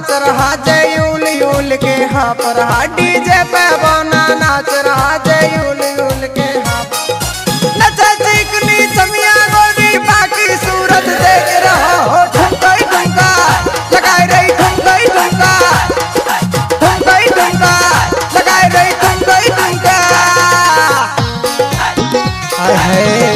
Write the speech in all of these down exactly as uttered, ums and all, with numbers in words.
नाच रहा जय यूल यूल के हाँ पर हा डीजे पे बना नाच रहा जय यूल यूल के हाँ नचा चिकनी चमिया गोरी बाकी सूरत देख रहा हो ठुमका ठुमका लगाए रही ठुमका ठुमका ठुमका ठुमका लगाए रही ठुमका ठुमका हाय हाय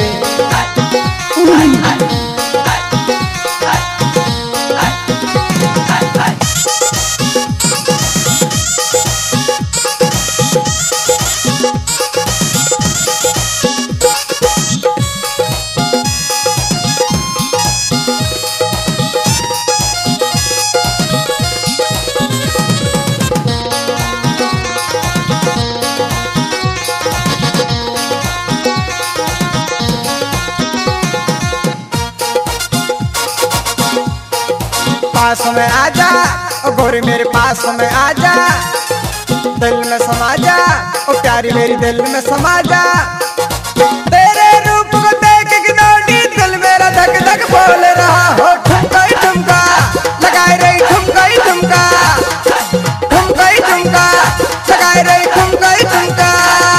पास में आजा ओ गोरी मेरे पास में आजा दिल में समा जा ओ प्यारी मेरी दिल में समा जा तेरे रूप को देख के नोटी दिल मेरा धक धक बोल रहा हो ठुमका ठुमका लगाए रही ठुमका ठुमका ठुमका ठुमका लगाए रही ठुमका ठुमका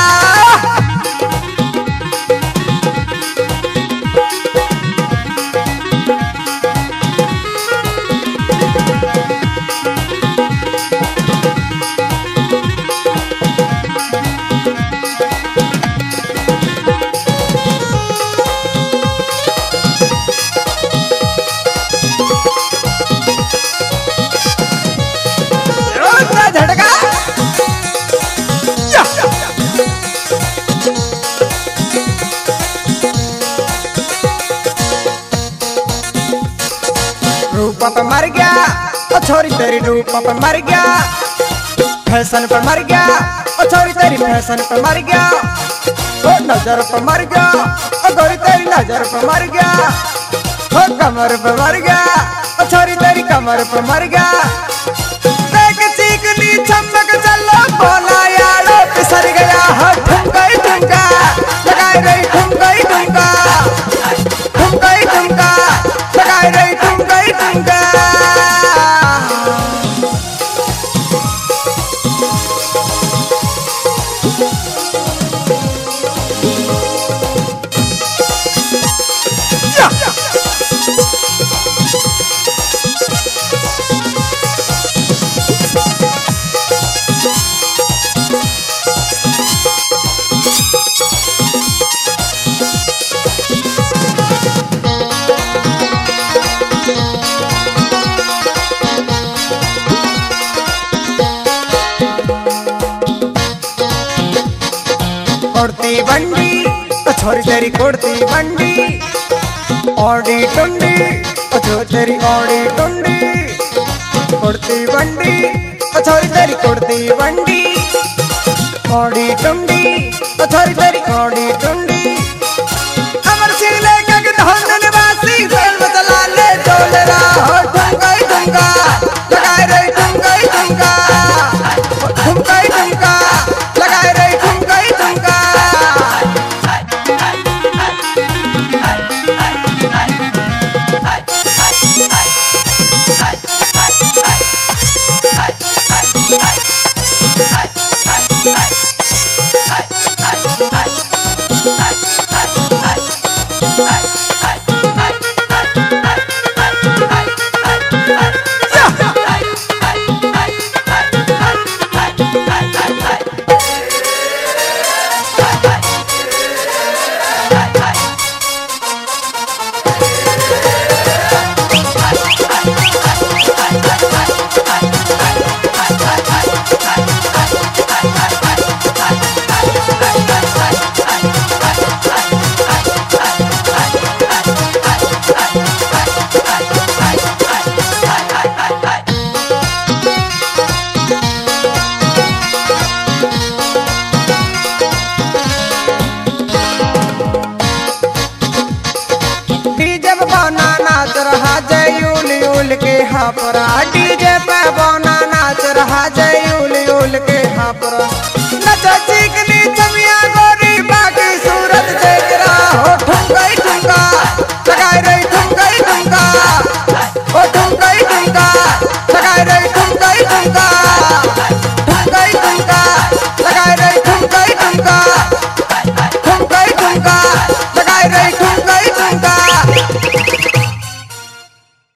रूप पे मर गया ओ छोरी तेरी रूप पे मर गया फैशन पे मर गया ओ छोरी तेरी फैशन पे मर गया ओ नजर पे मर गया ओ गोरी तेरी नजर पे मर गया ओ कमर पे मर गया ओ छोरी तेरी कमर पे मर गया देख चिकनी चमक चलो बोला यारो फिसल गया हो ठुमका ठुमका लगाए रही ठुमका ठुमका ठुमका ठुमका लगाए रही ठुमका ठुमका कोड़ती बंडी ओ छोरी तेरी कोड़ती बंडी ओडी टुंडी ओ छोरी तेरी ओडी टुंडी कोड़ती बंडी ओ छोरी तेरी कोड़ती बंडी ओडी टुंडी ओ छोरी तेरी ओडी टुंडी अमर सिंह लेके धन वासी जेल में चला ले डोल रहा हो ठुमका ठुमका लगाए रही ठुमका ठुमका ठुमका ठुमका लगाए रही ठुमका ठुमका नाच रहा जय यूल यूल के हाँ पर